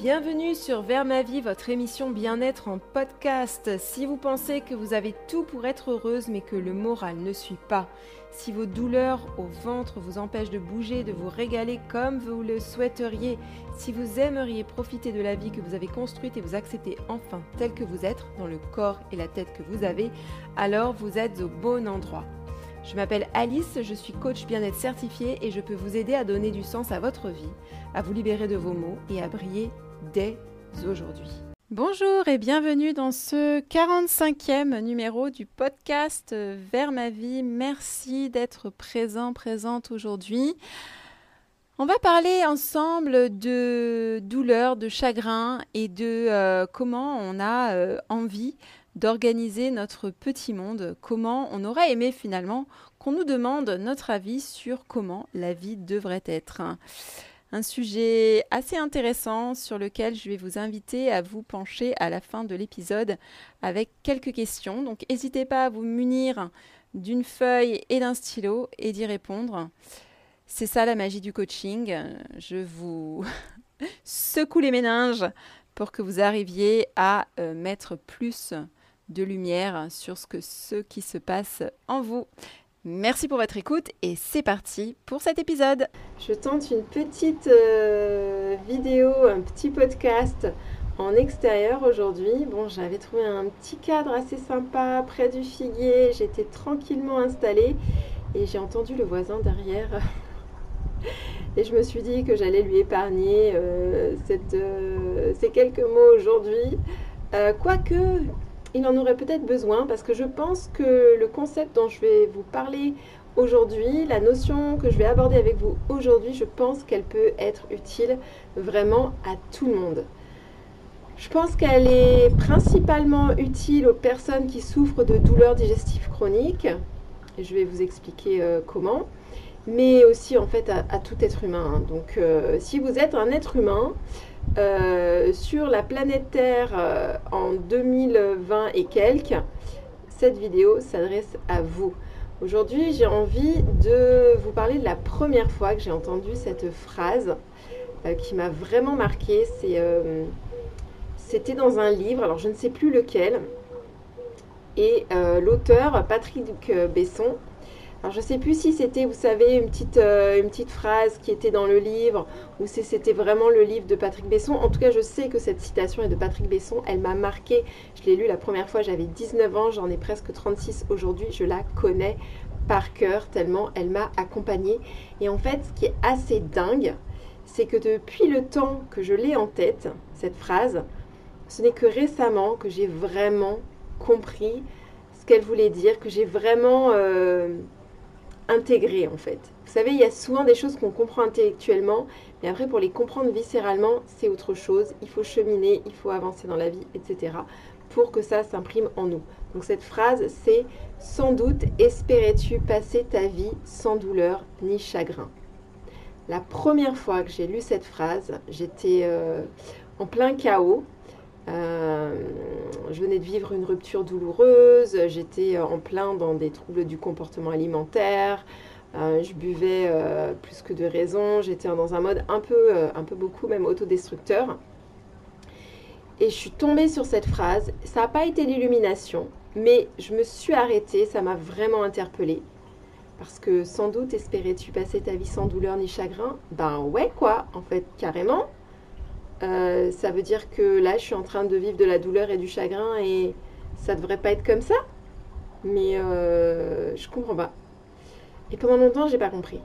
Bienvenue sur Vers ma vie, votre émission bien-être en podcast. Si vous pensez que vous avez tout pour être heureuse mais que le moral ne suit pas, si vos douleurs au ventre vous empêchent de bouger, de vous régaler comme vous le souhaiteriez, si vous aimeriez profiter de la vie que vous avez construite et vous accepter enfin tel que vous êtes, dans le corps et la tête que vous avez, alors vous êtes au bon endroit. Je m'appelle Alice, je suis coach bien-être certifiée et je peux vous aider à donner du sens à votre vie, à vous libérer de vos maux et à briller dès aujourd'hui. Bonjour et bienvenue dans ce 45e numéro du podcast Vers ma vie. Merci d'être présente aujourd'hui. On va parler ensemble de douleur, de chagrin et de comment on a envie d'organiser notre petit monde, comment on aurait aimé finalement qu'on nous demande notre avis sur comment la vie devrait être. Un sujet assez intéressant sur lequel je vais vous inviter à vous pencher à la fin de l'épisode avec quelques questions. Donc n'hésitez pas à vous munir d'une feuille et d'un stylo et d'y répondre. C'est ça la magie du coaching. Je vous secoue les méninges pour que vous arriviez à mettre plus de lumière sur ce qui se passe en vous. Merci pour votre écoute et c'est parti pour cet épisode. Je tente une petite vidéo, un petit podcast en extérieur aujourd'hui. Bon, j'avais trouvé un petit cadre assez sympa près du figuier. J'étais tranquillement installée et j'ai entendu le voisin derrière. Et je me suis dit que j'allais lui épargner ces quelques mots aujourd'hui. Quoique, il en aurait peut-être besoin parce que je pense que le concept dont je vais vous parler aujourd'hui, la notion que je vais aborder avec vous aujourd'hui, je pense qu'elle peut être utile vraiment à tout le monde. Je pense qu'elle est principalement utile aux personnes qui souffrent de douleurs digestives chroniques. Et je vais vous expliquer comment. Mais aussi en fait à tout être humain. Donc si vous êtes un être humain sur la planète Terre en 2020 et quelques, cette vidéo s'adresse à vous. Aujourd'hui, j'ai envie de vous parler de la première fois que j'ai entendu cette phrase qui m'a vraiment marquée. C'était dans un livre, alors je ne sais plus lequel, et l'auteur, Patrick Besson. Alors je ne sais plus si c'était, vous savez, une petite phrase qui était dans le livre ou si c'était vraiment le livre de Patrick Besson. En tout cas, je sais que cette citation est de Patrick Besson. Elle m'a marquée. Je l'ai lue la première fois, j'avais 19 ans. J'en ai presque 36 aujourd'hui. Je la connais par cœur tellement elle m'a accompagnée. Et en fait, ce qui est assez dingue, c'est que depuis le temps que je l'ai en tête, cette phrase, ce n'est que récemment que j'ai vraiment compris ce qu'elle voulait dire, que j'ai vraiment... intégré en fait. Vous savez, il y a souvent des choses qu'on comprend intellectuellement, mais après pour les comprendre viscéralement, c'est autre chose. Il faut cheminer, il faut avancer dans la vie, etc. pour que ça s'imprime en nous. Donc cette phrase, c'est « Sans doute espérais-tu passer ta vie sans douleur ni chagrin ». La première fois que j'ai lu cette phrase, j'étais en plein chaos. Je venais de vivre une rupture douloureuse, j'étais en plein dans des troubles du comportement alimentaire, je buvais plus que de raison, j'étais dans un mode un peu beaucoup même autodestructeur. Et je suis tombée sur cette phrase, ça n'a pas été l'illumination, mais je me suis arrêtée, ça m'a vraiment interpellée. Parce que sans doute espérais-tu passer ta vie sans douleur ni chagrin? Ben ouais quoi, en fait carrément. Ça veut dire que là, je suis en train de vivre de la douleur et du chagrin et ça devrait pas être comme ça. Mais je comprends pas. Et pendant longtemps, j'ai pas compris.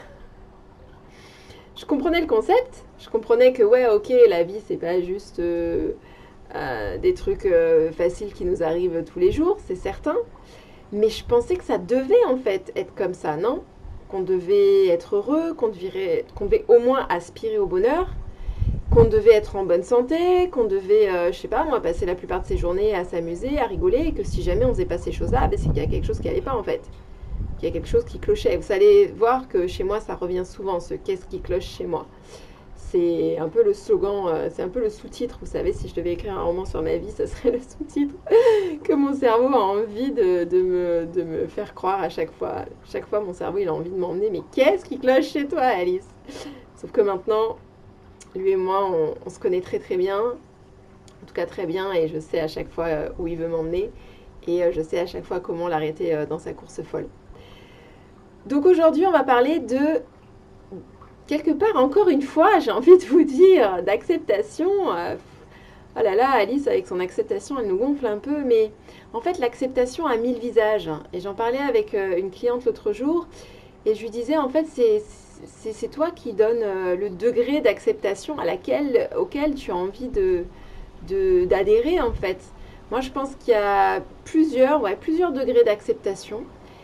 Je comprenais le concept. Je comprenais que ouais, ok, la vie, c'est pas juste des trucs faciles qui nous arrivent tous les jours, c'est certain. Mais je pensais que ça devait en fait être comme ça, non? Qu'on devait être heureux, qu'on devait au moins aspirer au bonheur. Qu'on devait être en bonne santé, qu'on devait, je sais pas moi, passer la plupart de ses journées à s'amuser, à rigoler, et que si jamais on faisait pas ces choses-là, ben c'est qu'il y a quelque chose qui allait pas en fait. Qu'il y a quelque chose qui clochait. Vous allez voir que chez moi, ça revient souvent, ce « qu'est-ce qui cloche chez moi ?» C'est un peu le slogan, c'est un peu le sous-titre, vous savez, si je devais écrire un roman sur ma vie, ça serait le sous-titre que mon cerveau a envie de me faire croire à chaque fois. Chaque fois, mon cerveau, il a envie de m'emmener, mais qu'est-ce qui cloche chez toi, Alice? Sauf que maintenant... Lui et moi, on se connaît très très bien, en tout cas très bien, et je sais à chaque fois où il veut m'emmener, et je sais à chaque fois comment l'arrêter dans sa course folle. Donc aujourd'hui, on va parler de, quelque part, encore une fois, j'ai envie de vous dire, d'acceptation. Oh là là, Alice, avec son acceptation, elle nous gonfle un peu, mais en fait, l'acceptation a 1000 visages. Et j'en parlais avec une cliente l'autre jour, et je lui disais, en fait, c'est toi qui donnes le degré d'acceptation auquel tu as envie d'adhérer, en fait. Moi, je pense qu'il y a plusieurs degrés d'acceptation.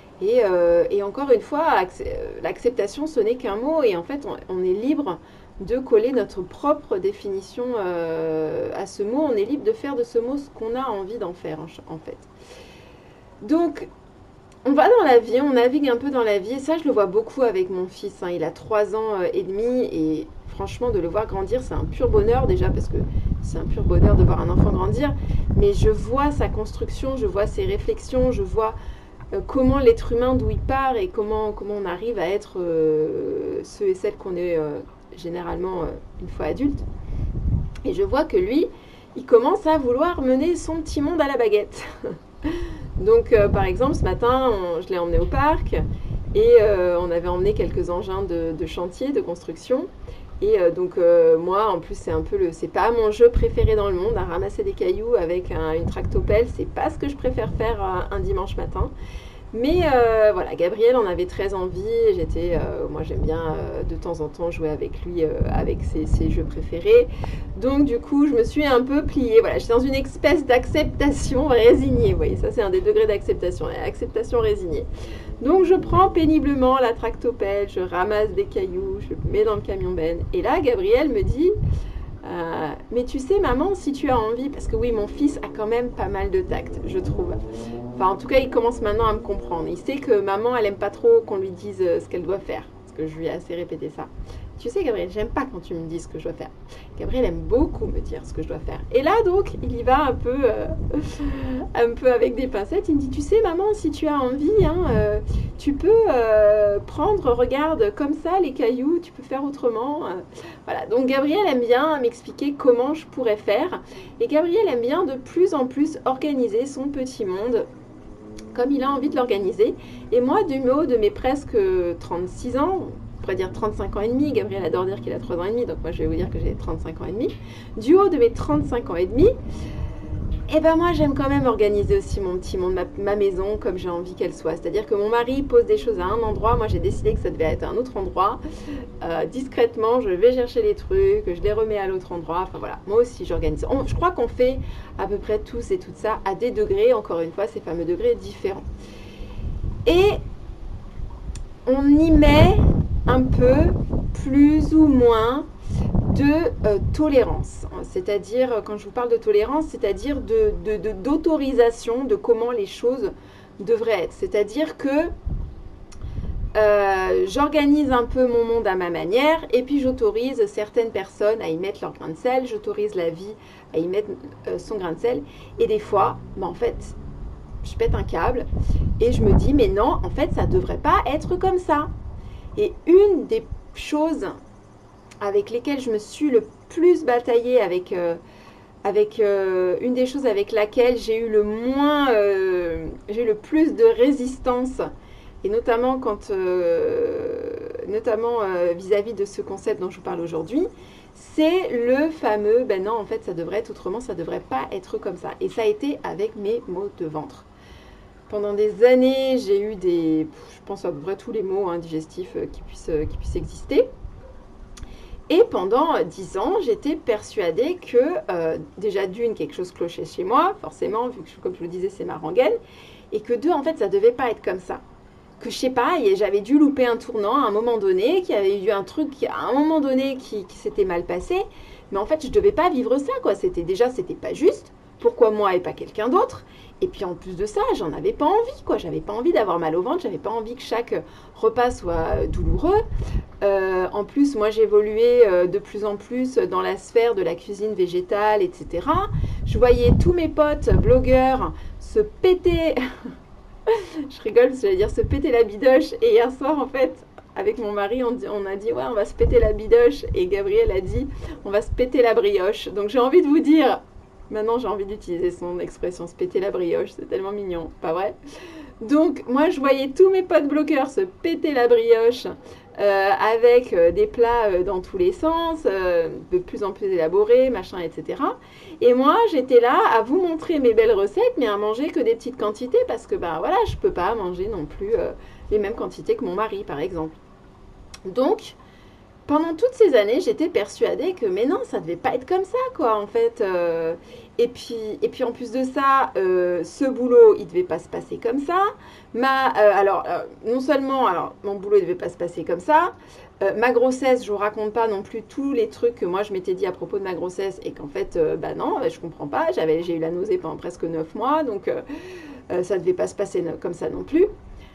Et encore une fois, l'acceptation, ce n'est qu'un mot, et en fait, on est libre de coller notre propre définition à ce mot. On est libre de faire de ce mot ce qu'on a envie d'en faire, en fait. Donc, on va dans la vie, on navigue un peu dans la vie, et ça, je le vois beaucoup avec mon fils. Il a 3 ans et demi, et franchement, de le voir grandir, c'est un pur bonheur, déjà, parce que c'est un pur bonheur de voir un enfant grandir, mais je vois sa construction, je vois ses réflexions, je vois comment l'être humain, d'où il part, et comment on arrive à être ceux et celles qu'on est généralement une fois adulte. Et je vois que lui, il commence à vouloir mener son petit monde à la baguette. Donc par exemple, ce matin, je l'ai emmené au parc, et on avait emmené quelques engins de chantier, de construction. Et donc moi, en plus, c'est pas mon jeu préféré dans le monde, à ramasser des cailloux avec une tractopelle, c'est pas ce que je préfère faire un dimanche matin. Mais voilà, Gabriel en avait très envie, moi j'aime bien de temps en temps jouer avec lui, avec ses jeux préférés. Donc du coup, je me suis un peu pliée, voilà, j'étais dans une espèce d'acceptation résignée, vous voyez, ça c'est un des degrés d'acceptation, l'acceptation résignée. Donc je prends péniblement la tractopelle, je ramasse des cailloux, je le mets dans le camion-benne. Et là, Gabriel me dit, mais tu sais maman, si tu as envie, parce que oui, mon fils a quand même pas mal de tact, je trouve. Enfin, en tout cas, il commence maintenant à me comprendre. Il sait que maman, elle aime pas trop qu'on lui dise ce qu'elle doit faire, parce que je lui ai assez répété ça. Tu sais, Gabriel, j'aime pas quand tu me dis ce que je dois faire. Gabriel aime beaucoup me dire ce que je dois faire. Et là, donc, il y va un peu avec des pincettes. Il me dit, tu sais, maman, si tu as envie, tu peux prendre, regarde, comme ça, les cailloux, tu peux faire autrement. Voilà, donc Gabriel aime bien m'expliquer comment je pourrais faire. Et Gabriel aime bien de plus en plus organiser son petit monde comme il a envie de l'organiser. Et moi, du haut de mes presque 36 ans, on pourrait dire 35 ans et demi, Gabriel adore dire qu'il a 3 ans et demi, donc moi je vais vous dire que j'ai 35 ans et demi, du haut de mes 35 ans et demi, et ben moi j'aime quand même organiser aussi mon petit monde, ma maison comme j'ai envie qu'elle soit. C'est-à-dire que mon mari pose des choses à un endroit, moi j'ai décidé que ça devait être à un autre endroit. Discrètement, je vais chercher les trucs, je les remets à l'autre endroit. Enfin voilà, moi aussi j'organise. Je crois qu'on fait à peu près tous et toutes ça à des degrés, encore une fois, ces fameux degrés différents. Et on y met un peu plus ou moins de tolérance, c'est-à-dire, quand je vous parle de tolérance, c'est-à-dire d'autorisation de comment les choses devraient être, c'est-à-dire que j'organise un peu mon monde à ma manière, et puis j'autorise certaines personnes à y mettre leur grain de sel, j'autorise la vie à y mettre son grain de sel, et des fois, en fait, je pète un câble, et je me dis, mais non, en fait, ça ne devrait pas être comme ça. Et une des choses avec lesquelles je me suis le plus bataillée, une des choses avec laquelle j'ai eu le plus de résistance, et notamment vis-à-vis de ce concept dont je vous parle aujourd'hui, c'est le fameux, ben non, en fait, ça devrait être autrement, ça devrait pas être comme ça. Et ça a été avec mes maux de ventre. Pendant des années, j'ai eu je pense à peu près tous les maux digestifs qui puissent exister. Et pendant 10 ans, j'étais persuadée que, déjà d'une, quelque chose clochait chez moi, forcément, vu que, comme je vous le disais, c'est ma rengaine, et que deux, en fait, ça ne devait pas être comme ça. Que je sais pas, j'avais dû louper un tournant à un moment donné, qu'il y avait eu un truc à un moment donné qui s'était mal passé, mais en fait, je ne devais pas vivre ça, quoi. C'était pas juste. Pourquoi moi et pas quelqu'un d'autre? Et puis en plus de ça, j'en avais pas envie, quoi. J'avais pas envie d'avoir mal au ventre, j'avais pas envie que chaque repas soit douloureux. En plus, moi j'évoluais de plus en plus dans la sphère de la cuisine végétale, etc. Je voyais tous mes potes blogueurs se péter, je rigole parce que j'allais dire se péter la bidoche. Et hier soir, en fait, avec mon mari, on a dit, ouais, on va se péter la bidoche. Et Gabriel a dit, on va se péter la brioche. Donc j'ai envie de vous dire, maintenant j'ai envie d'utiliser son expression, se péter la brioche, c'est tellement mignon, pas vrai? Donc moi je voyais tous mes potes bloqueurs se péter la brioche avec des plats dans tous les sens, de plus en plus élaborés, machin, etc. Et moi j'étais là à vous montrer mes belles recettes, mais à manger que des petites quantités parce que ben voilà, je peux pas manger non plus les mêmes quantités que mon mari par exemple. Donc pendant toutes ces années, j'étais persuadée que mais non, ça devait pas être comme ça, quoi, en fait. Et puis en plus de ça, ce boulot, il devait pas se passer comme ça. Non seulement, alors mon boulot, il devait pas se passer comme ça. Ma grossesse, je vous raconte pas non plus tous les trucs que moi je m'étais dit à propos de ma grossesse et qu'en fait, bah non, je comprends pas. J'ai eu la nausée pendant presque 9 mois, donc ça devait pas se passer comme ça non plus.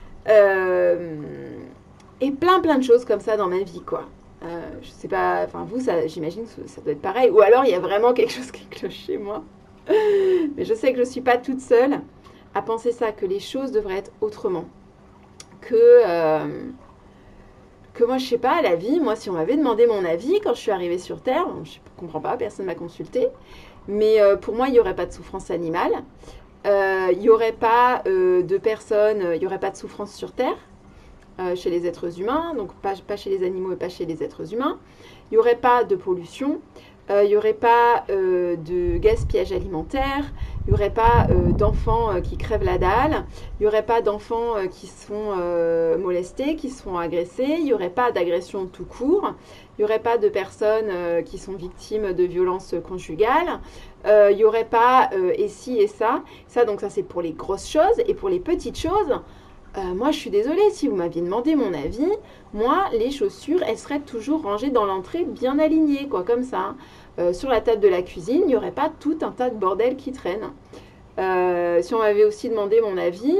Et plein de choses comme ça dans ma vie, quoi. Je sais pas, enfin vous, j'imagine que ça doit être pareil. Ou alors il y a vraiment quelque chose qui cloche chez moi. Mais je sais que je ne suis pas toute seule à penser ça, que les choses devraient être autrement. Que moi, je sais pas, la vie, moi, si on m'avait demandé mon avis quand je suis arrivée sur Terre, je ne comprends pas, personne ne m'a consulté, mais pour moi, il n'y aurait pas de souffrance animale. Il n'y aurait pas de personnes, il n'y aurait pas de souffrance sur Terre. Chez les êtres humains, donc pas chez les animaux et pas chez les êtres humains. Il n'y aurait pas de pollution, il n'y aurait pas de gaspillage alimentaire, il n'y aurait pas d'enfants qui crèvent la dalle, il n'y aurait pas d'enfants qui sont molestés, qui sont agressés, il n'y aurait pas d'agression tout court, il n'y aurait pas de personnes qui sont victimes de violences conjugales, il n'y aurait pas et ci et ça. Ça, donc ça c'est pour les grosses choses, et pour les petites choses, moi, je suis désolée, si vous m'aviez demandé mon avis, moi, les chaussures, elles seraient toujours rangées dans l'entrée, bien alignées, quoi, comme ça. Sur la table de la cuisine, il n'y aurait pas tout un tas de bordel qui traîne. Si on m'avait aussi demandé mon avis,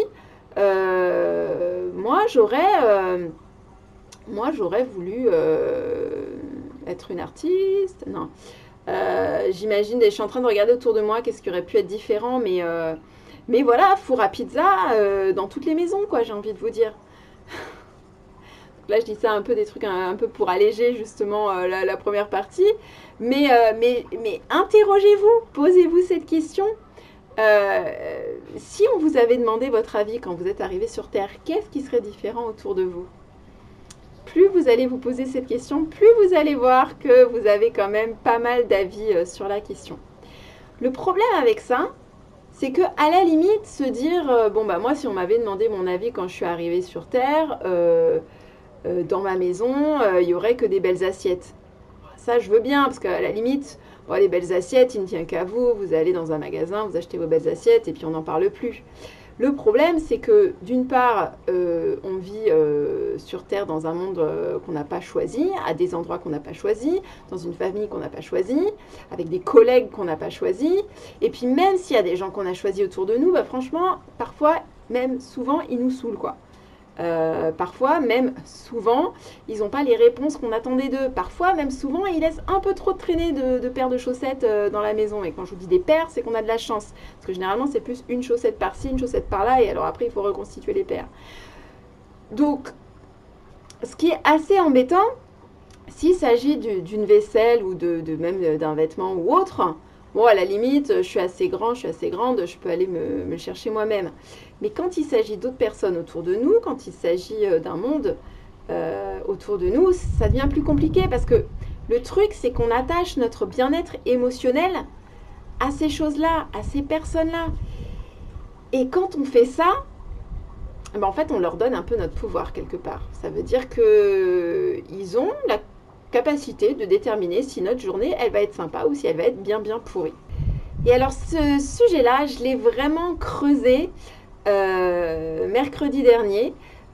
moi, j'aurais voulu être une artiste. Non. J'imagine, je suis en train de regarder autour de moi, qu'est-ce qui aurait pu être différent, mais voilà, four à pizza dans toutes les maisons, quoi, j'ai envie de vous dire. Là, je dis ça un peu des trucs un peu pour alléger justement la première partie. Mais interrogez-vous, posez-vous cette question. Si on vous avait demandé votre avis quand vous êtes arrivé sur Terre, qu'est-ce qui serait différent autour de vous? Plus vous allez vous poser cette question, plus vous allez voir que vous avez quand même pas mal d'avis sur la question. Le problème avec ça, c'est que à la limite se dire bon bah moi si on m'avait demandé mon avis quand je suis arrivée sur Terre dans ma maison il y aurait que des belles assiettes, ça je veux bien parce qu'à la limite les belles assiettes il ne tient qu'à vous, vous allez dans un magasin, vous achetez vos belles assiettes et puis on n'en parle plus. Le problème, c'est que d'une part, on vit sur Terre dans un monde qu'on n'a pas choisi, à des endroits qu'on n'a pas choisi, dans une famille qu'on n'a pas choisie, avec des collègues qu'on n'a pas choisis. Et puis même s'il y a des gens qu'on a choisis autour de nous, bah, franchement, parfois, même souvent, ils nous saoulent, quoi. Parfois, même souvent, ils n'ont pas les réponses qu'on attendait d'eux. Parfois, même souvent, ils laissent un peu trop traîner de paires de chaussettes dans la maison. Et quand je vous dis des paires, c'est qu'on a de la chance. Parce que généralement, c'est plus une chaussette par-ci, une chaussette par-là. Et alors après, il faut reconstituer les paires. Donc, ce qui est assez embêtant, s'il s'agit d'une vaisselle ou même d'un vêtement ou autre, bon, à la limite, je suis assez grand, je suis assez grande, je peux aller me le chercher moi-même. Mais quand il s'agit d'autres personnes autour de nous, quand il s'agit d'un monde autour de nous, ça devient plus compliqué parce que le truc, c'est qu'on attache notre bien-être émotionnel à ces choses-là, à ces personnes-là. Et quand on fait ça, ben en fait, on leur donne un peu notre pouvoir quelque part. Ça veut dire qu'ils ont la capacité de déterminer si notre journée, elle va être sympa ou si elle va être bien pourrie. Et alors, ce sujet-là, je l'ai vraiment creusé mercredi dernier,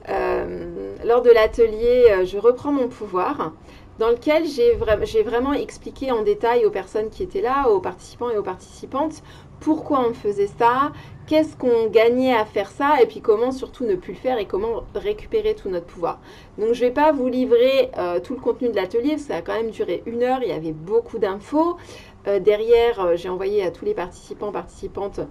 lors de l'atelier Je reprends mon pouvoir, dans lequel j'ai vraiment expliqué en détail aux personnes qui étaient là, aux participants et aux participantes, pourquoi on faisait ça, qu'est-ce qu'on gagnait à faire ça, et puis comment surtout ne plus le faire et comment récupérer tout notre pouvoir. Donc je ne vais pas vous livrer tout le contenu de l'atelier, ça a quand même duré 1 heure, il y avait beaucoup d'infos. Derrière, j'ai envoyé à tous les participants, participantes,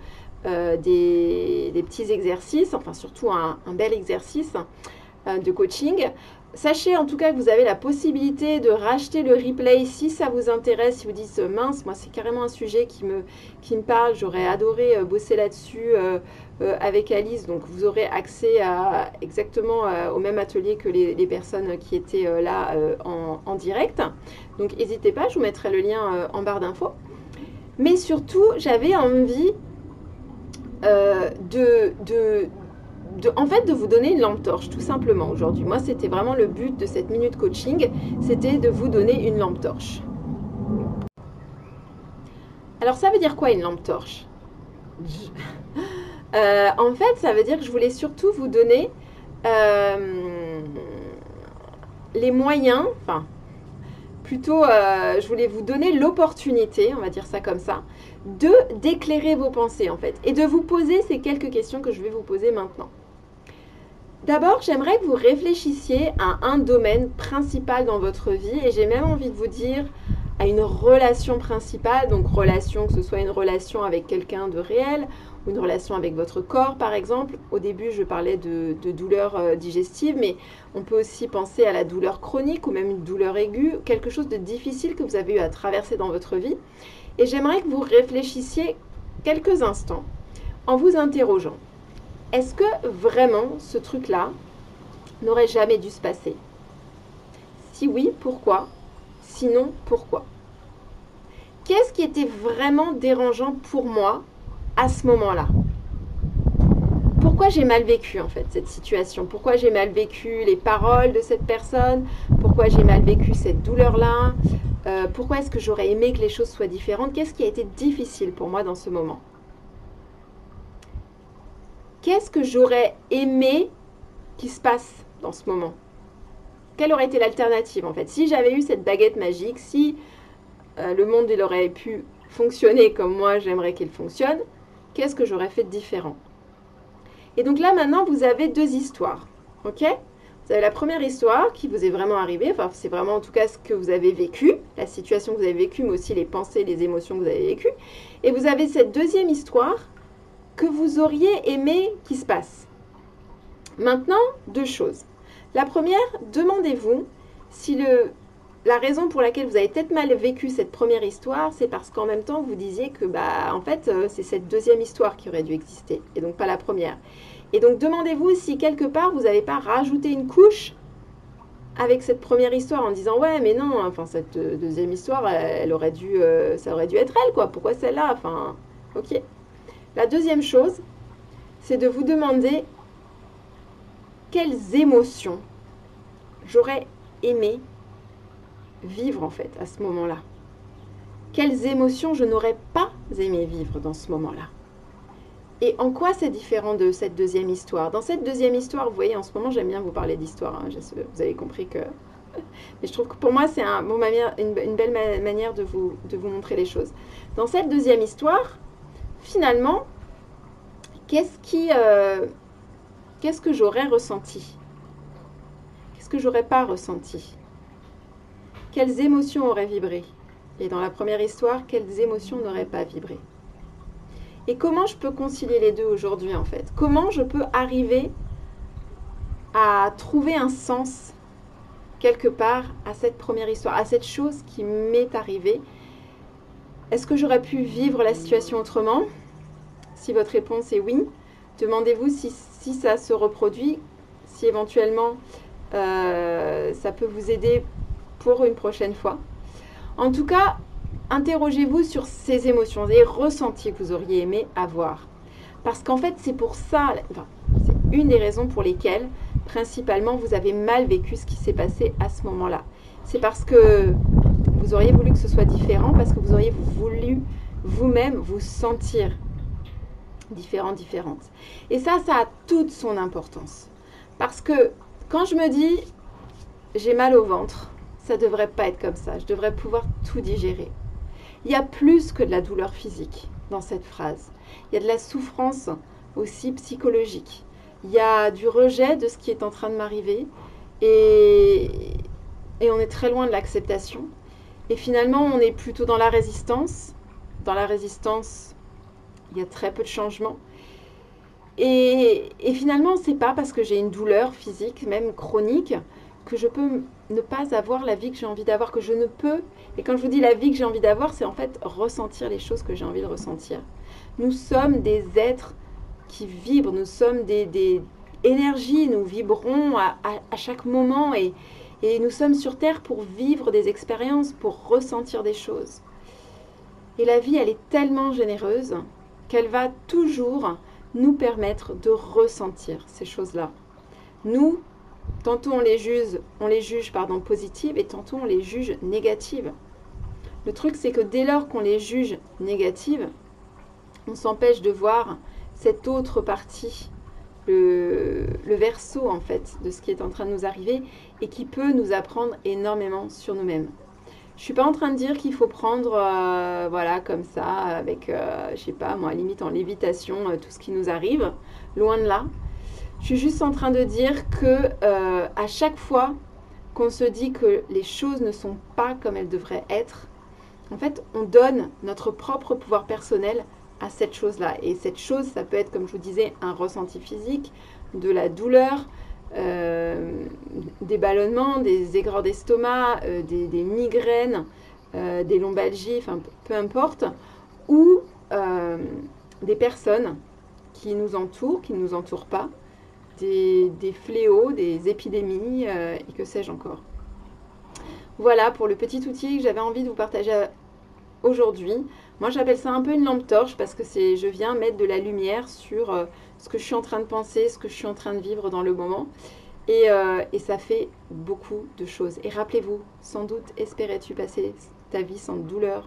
des petits exercices, enfin surtout un bel exercice de coaching. Sachez en tout cas que vous avez la possibilité de racheter le replay si ça vous intéresse, si vous dites mince, moi c'est carrément un sujet qui me parle, j'aurais adoré bosser là-dessus avec Alice, donc vous aurez accès exactement au même atelier que les personnes qui étaient là en direct. Donc n'hésitez pas, je vous mettrai le lien en barre d'infos. Mais surtout, j'avais envie de vous donner une lampe torche, tout simplement, aujourd'hui. Moi, c'était vraiment le but de cette minute coaching, c'était de vous donner une lampe torche. Alors, ça veut dire quoi, une lampe torche? En fait, ça veut dire que je voulais surtout vous donner les moyens, enfin, plutôt, je voulais vous donner l'opportunité, on va dire ça comme ça, d'éclairer vos pensées, en fait, et de vous poser ces quelques questions que je vais vous poser maintenant. D'abord, j'aimerais que vous réfléchissiez à un domaine principal dans votre vie, et j'ai même envie de vous dire à une relation principale, donc relation, que ce soit une relation avec quelqu'un de réel, ou une relation avec votre corps par exemple. Au début, je parlais de douleur digestive, mais on peut aussi penser à la douleur chronique ou même une douleur aiguë, quelque chose de difficile que vous avez eu à traverser dans votre vie. Et j'aimerais que vous réfléchissiez quelques instants en vous interrogeant. Est-ce que vraiment ce truc-là n'aurait jamais dû se passer? Si oui, pourquoi? Sinon, pourquoi? Qu'est-ce qui était vraiment dérangeant pour moi à ce moment-là? Pourquoi j'ai mal vécu en fait cette situation? Pourquoi j'ai mal vécu les paroles de cette personne? Pourquoi j'ai mal vécu cette douleur-là? Pourquoi est-ce que j'aurais aimé que les choses soient différentes? Qu'est-ce qui a été difficile pour moi dans ce moment? Qu'est-ce que j'aurais aimé qu'il se passe dans ce moment? Quelle aurait été l'alternative en fait? Si j'avais eu cette baguette magique, si le monde il aurait pu fonctionner comme moi j'aimerais qu'il fonctionne, qu'est-ce que j'aurais fait de différent? Et donc là maintenant vous avez deux histoires, ok? Vous avez la première histoire qui vous est vraiment arrivée, enfin c'est vraiment en tout cas ce que vous avez vécu, la situation que vous avez vécue, mais aussi les pensées, les émotions que vous avez vécues. Et vous avez cette deuxième histoire que vous auriez aimé qu'il se passe. Maintenant, deux choses. La première, demandez-vous si la raison pour laquelle vous avez peut-être mal vécu cette première histoire, c'est parce qu'en même temps, vous disiez que en fait, c'est cette deuxième histoire qui aurait dû exister, et donc pas la première. Et donc, demandez-vous si quelque part, vous n'avez pas rajouté une couche avec cette première histoire en disant « Ouais, mais non, enfin, cette deuxième histoire, ça aurait dû être elle, quoi. Pourquoi celle-là ?» Enfin, ok. La deuxième chose, c'est de vous demander quelles émotions j'aurais aimé vivre en fait à ce moment-là. Quelles émotions je n'aurais pas aimé vivre dans ce moment-là. Et en quoi c'est différent de cette deuxième histoire? Dans cette deuxième histoire, vous voyez, en ce moment, j'aime bien vous parler d'histoire. Hein, vous avez compris que... Mais je trouve que pour moi, c'est une belle manière de vous montrer les choses. Dans cette deuxième histoire, finalement, qu'est-ce que j'aurais ressenti? Qu'est-ce que j'aurais pas ressenti? Quelles émotions auraient vibré? Et dans la première histoire, quelles émotions n'auraient pas vibré? Et comment je peux concilier les deux aujourd'hui en fait? Comment je peux arriver à trouver un sens quelque part à cette première histoire, à cette chose qui m'est arrivée? Est-ce que j'aurais pu vivre la situation autrement? Si votre réponse est oui, demandez-vous si ça se reproduit, si éventuellement ça peut vous aider pour une prochaine fois. En tout cas, interrogez-vous sur ces émotions et ressentis que vous auriez aimé avoir. Parce qu'en fait, c'est pour ça, c'est une des raisons pour lesquelles, principalement, vous avez mal vécu ce qui s'est passé à ce moment-là. C'est parce que vous auriez voulu que ce soit différent, parce que vous auriez voulu vous-même vous sentir différente. Et ça a toute son importance. Parce que quand je me dis j'ai mal au ventre, ça ne devrait pas être comme ça. Je devrais pouvoir tout digérer. Il y a plus que de la douleur physique dans cette phrase. Il y a de la souffrance aussi psychologique. Il y a du rejet de ce qui est en train de m'arriver. Et on est très loin de l'acceptation. Et finalement, on est plutôt dans la résistance. Dans la résistance, il y a très peu de changements. Et finalement, c'est pas parce que j'ai une douleur physique, même chronique, que je peux ne pas avoir la vie que j'ai envie d'avoir, que je ne peux. Et quand je vous dis la vie que j'ai envie d'avoir, c'est en fait ressentir les choses que j'ai envie de ressentir. Nous sommes des êtres qui vibrent, nous sommes des énergies, nous vibrons à chaque moment et nous sommes sur Terre pour vivre des expériences, pour ressentir des choses. Et la vie, elle est tellement généreuse qu'elle va toujours nous permettre de ressentir ces choses-là. Nous, tantôt on les juge positives et tantôt on les juge négatives. Le truc, c'est que dès lors qu'on les juge négatives, on s'empêche de voir cette autre partie, le verso en fait, de ce qui est en train de nous arriver et qui peut nous apprendre énormément sur nous-mêmes. Je ne suis pas en train de dire qu'il faut prendre, voilà, comme ça, avec, je sais pas, moi, limite en lévitation, tout ce qui nous arrive, loin de là. Je suis juste en train de dire que à chaque fois qu'on se dit que les choses ne sont pas comme elles devraient être, en fait, on donne notre propre pouvoir personnel à cette chose-là. Et cette chose, ça peut être, comme je vous disais, un ressenti physique, de la douleur, des ballonnements, des aigreurs d'estomac, des migraines, des lombalgies, enfin peu importe, ou des personnes qui nous entourent, qui ne nous entourent pas, des fléaux, des épidémies et que sais-je encore. Voilà pour le petit outil que j'avais envie de vous partager aujourd'hui. Moi j'appelle ça un peu une lampe torche parce que je viens mettre de la lumière sur ce que je suis en train de penser, ce que je suis en train de vivre dans le moment. Et ça fait beaucoup de choses. Et rappelez-vous, sans doute espérais-tu passer ta vie sans douleur.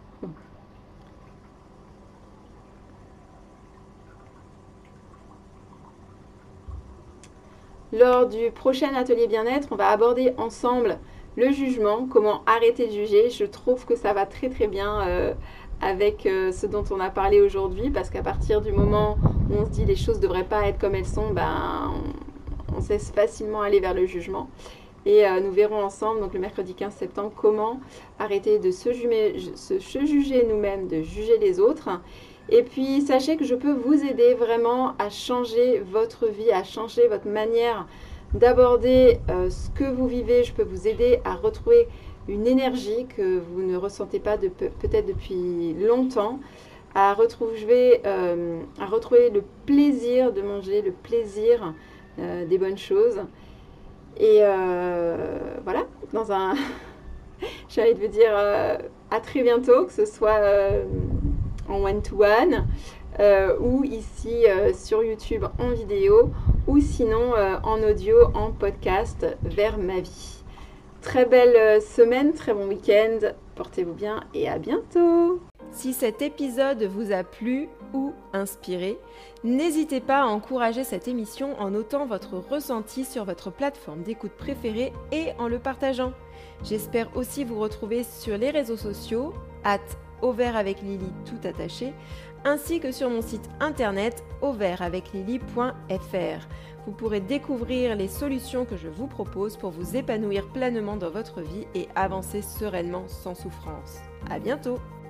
Lors du prochain atelier bien-être, on va aborder ensemble le jugement, comment arrêter de juger. Je trouve que ça va très très bien avec ce dont on a parlé aujourd'hui, parce qu'à partir du moment où on se dit les choses ne devraient pas être comme elles sont, on cesse facilement aller vers le jugement. Et nous verrons ensemble, donc le mercredi 15 septembre, comment arrêter de se juger nous-mêmes, de juger les autres. Et puis, sachez que je peux vous aider vraiment à changer votre vie, à changer votre manière d'aborder ce que vous vivez. Je peux vous aider à retrouver une énergie que vous ne ressentez pas peut-être depuis longtemps, à retrouver le plaisir de manger, le plaisir des bonnes choses. Et voilà, j'ai envie de vous dire à très bientôt, que ce soit en one-to-one ou ici sur YouTube en vidéo ou sinon en audio, en podcast vers ma vie. Très belle semaine, très bon week-end, portez-vous bien et à bientôt. Si cet épisode vous a plu ou inspiré, n'hésitez pas à encourager cette émission en notant votre ressenti sur votre plateforme d'écoute préférée et en le partageant. J'espère aussi vous retrouver sur les réseaux sociaux @auvertaveclily tout attaché, ainsi que sur mon site internet auvertaveclily.fr. Vous pourrez découvrir les solutions que je vous propose pour vous épanouir pleinement dans votre vie et avancer sereinement sans souffrance. À bientôt!